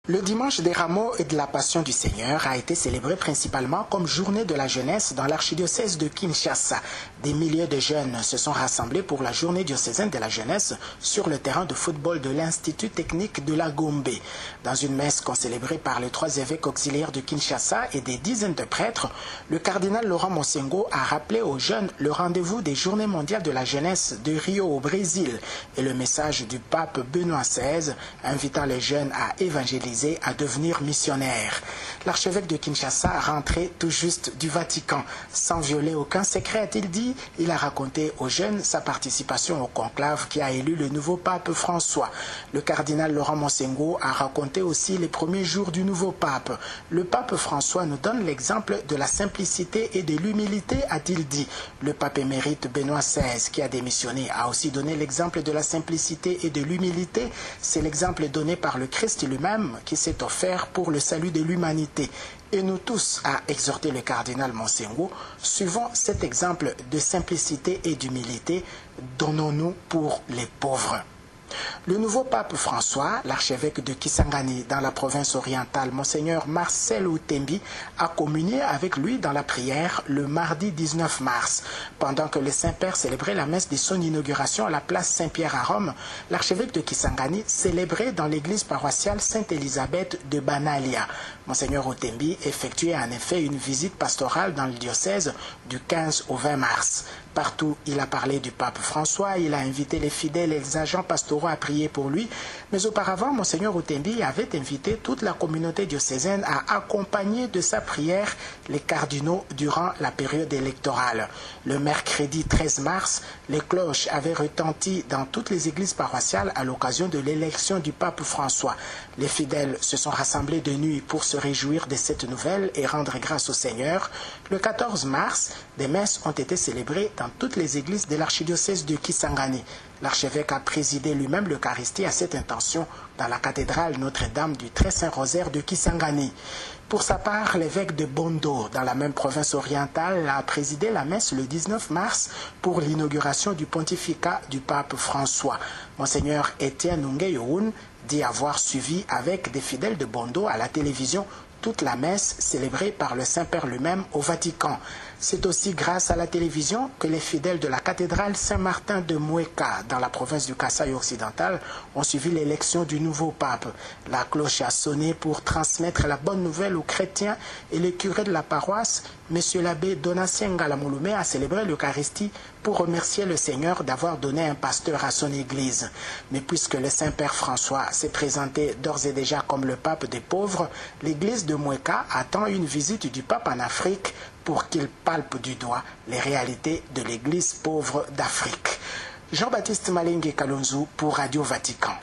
Le dimanche des Rameaux et de la Passion du Seigneur a été célébré principalement comme journée de la jeunesse dans l'archidiocèse de Kinshasa. Des milliers de jeunes se sont rassemblés pour la journée diocésaine de la jeunesse sur le terrain de football de l'Institut technique de la Gombe. Dans une messe concélébrée par les 3 évêques auxiliaires de Kinshasa et des dizaines de prêtres, le cardinal Laurent Monsengo a rappelé aux jeunes le rendez-vous des Journées mondiales de la jeunesse de Rio au Brésil et le message du pape Benoît XVI invitant les jeunes à évangéliser, à devenir missionnaire. L'archevêque de Kinshasa, rentré tout juste du Vatican, sans violer aucun secret, a-t-il dit, il a raconté aux jeunes sa participation au conclave qui a élu le nouveau pape François. Le cardinal Laurent Monsengo a raconté aussi les premiers jours du nouveau pape. Le pape François nous donne l'exemple de la simplicité et de l'humilité, a-t-il dit. Le pape émérite Benoît XVI, qui a démissionné, a aussi donné l'exemple de la simplicité et de l'humilité. C'est l'exemple donné par le Christ lui-même qui s'est offert pour le salut de l'humanité. Et nous tous, a exhorté le cardinal Monsengo, suivons cet exemple de simplicité et d'humilité, donnons-nous pour les pauvres. Le nouveau pape François, l'archevêque de Kisangani dans la province orientale, Monseigneur Marcel Outembi, a communié avec lui dans la prière le mardi 19 mars. Pendant que le Saint-Père célébrait la messe de son inauguration à la place Saint-Pierre à Rome, l'archevêque de Kisangani célébrait dans l'église paroissiale Sainte-Élisabeth de Banalia. Monseigneur Outembi effectuait en effet une visite pastorale dans le diocèse du 15 au 20 mars. Partout, il a parlé du pape François, il a invité les fidèles et les agents pastoraux à prier pour lui, mais auparavant, Monseigneur Outembi avait invité toute la communauté diocésaine à accompagner de sa prière les cardinaux durant la période électorale. Le mercredi 13 mars, les cloches avaient retenti dans toutes les églises paroissiales à l'occasion de l'élection du pape François. Les fidèles se sont rassemblés de nuit pour se réjouir de cette nouvelle et rendre grâce au Seigneur. Le 14 mars, des messes ont été célébrées dans toutes les églises de l'archidiocèse de Kisangani. L'archevêque a présidé lui-même l'Eucharistie à cette intention dans la cathédrale Notre-Dame du Très-Saint-Rosaire de Kisangani. Pour sa part, l'évêque de Bondo, dans la même province orientale, a présidé la messe le 19 mars pour l'inauguration du pontificat du pape François. Monseigneur Étienne Nungeyoun dit avoir suivi avec des fidèles de Bondo à la télévision toute la messe célébrée par le Saint-Père lui-même au Vatican. C'est aussi grâce à la télévision que les fidèles de la cathédrale Saint-Martin de Moueka, dans la province du Kasaï occidental, ont suivi l'élection du nouveau pape. La cloche a sonné pour transmettre la bonne nouvelle aux chrétiens et le curé de la paroisse, M. l'abbé Donatien Ngalamouloumé, a célébré l'Eucharistie pour remercier le Seigneur d'avoir donné un pasteur à son église. Mais puisque le Saint-Père François s'est présenté d'ores et déjà comme le pape des pauvres, l'église de Moueka attend une visite du pape en Afrique pour qu'il palpe du doigt les réalités de l'église pauvre d'Afrique. Jean-Baptiste Malingue Kalonzo pour Radio Vatican.